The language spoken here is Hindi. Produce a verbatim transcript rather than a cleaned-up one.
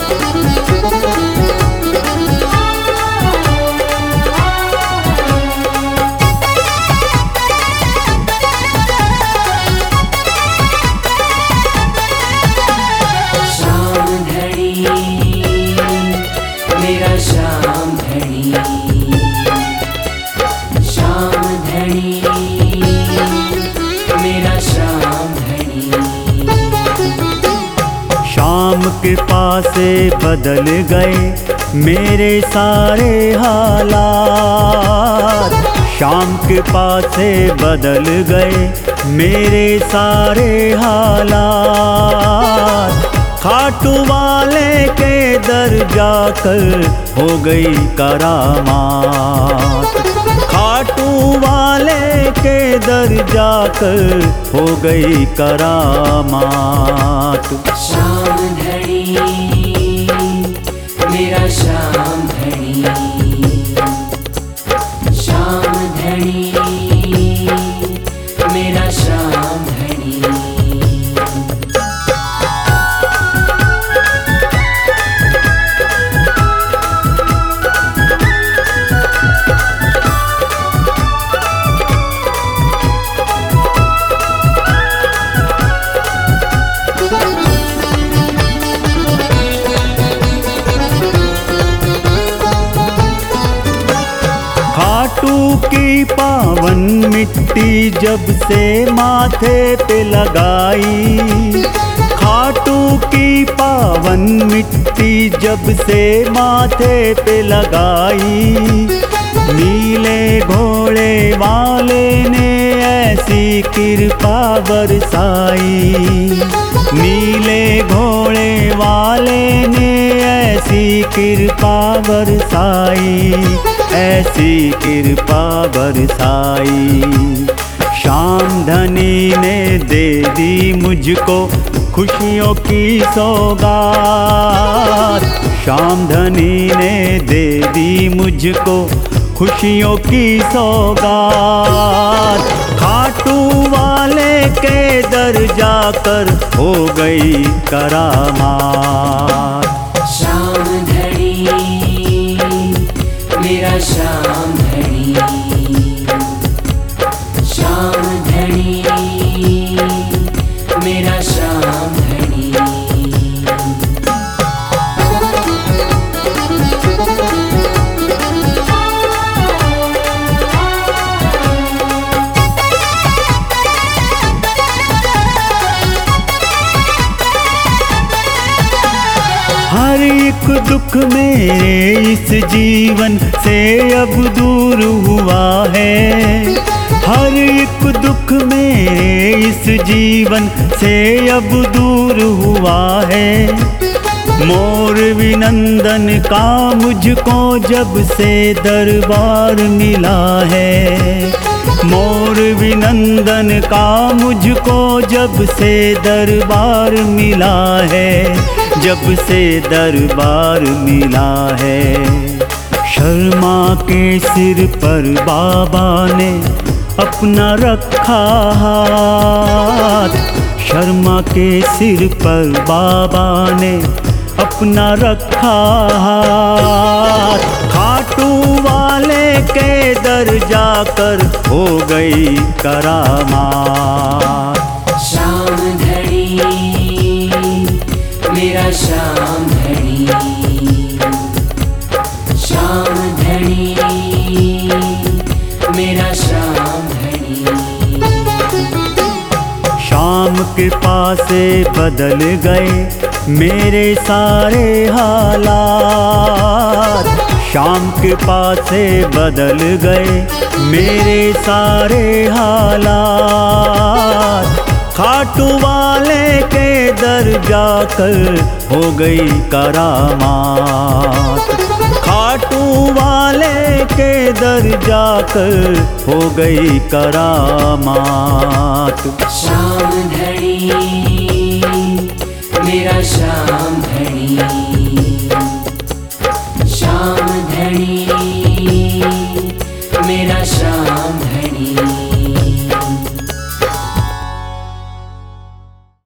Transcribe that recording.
मेरा श्याम धनी, श्याम धनी, मेरा श्याम धनी। शाम के पासे बदल गए मेरे सारे हालात, शाम के पासे बदल गए मेरे सारे हालात। खाटू वाले के दर जाकर हो गई करामात, खाटू वाले के दर जाकर हो गई करामात। श्याम धनी, मेरा श्याम धनी, श्याम धनी, मेरा श्याम धनी। खाटू की पावन मिट्टी जब से माथे पे लगाई, खाटू की पावन मिट्टी जब से माथे पे लगाई। नीले घोड़े वाले ने ऐसी कृपा बरसाई, नीले घोड़े वाले ने ऐसी कृपा बरसाई, ऐसी कृपा बरसाई। श्याम धनी ने दे दी मुझको खुशियों की सौगात, श्याम धनी ने दे दी मुझको खुशियों की सौगात। खाटू वाले के दर जाकर हो गई करामात। श्याम धनी, मेरा श्याम धनी, श्याम धनी, मेरा श्याम धनी। हर एक दुख मेरे इस जीवन से अब दूर हुआ है, हर एक दुख मेरे इस जीवन से अब दूर हुआ है। मोर विनंदन का मुझको जब से दरबार मिला है, मोर विनंदन का मुझको जब से दरबार मिला है, जब से दरबार मिला है। शर्मा के सिर पर बाबा ने अपना रखा हाथ, शर्मा के सिर पर बाबा ने अपना रखा हाथ। खाटू वाले के दर जाकर हो गई करामात। श्याम धनी, मेरा श्याम धनी, श्याम धनी, मेरा श्याम धनी। शाम के पासे बदल गए मेरे सारे हालात, शाम के पासे बदल गए मेरे सारे हालात। खाटू वाले के दर जाकर हो गई करामात, खाटू वाले के दर जाकर हो गई करामात। श्याम धनी, मेरा श्याम धनी।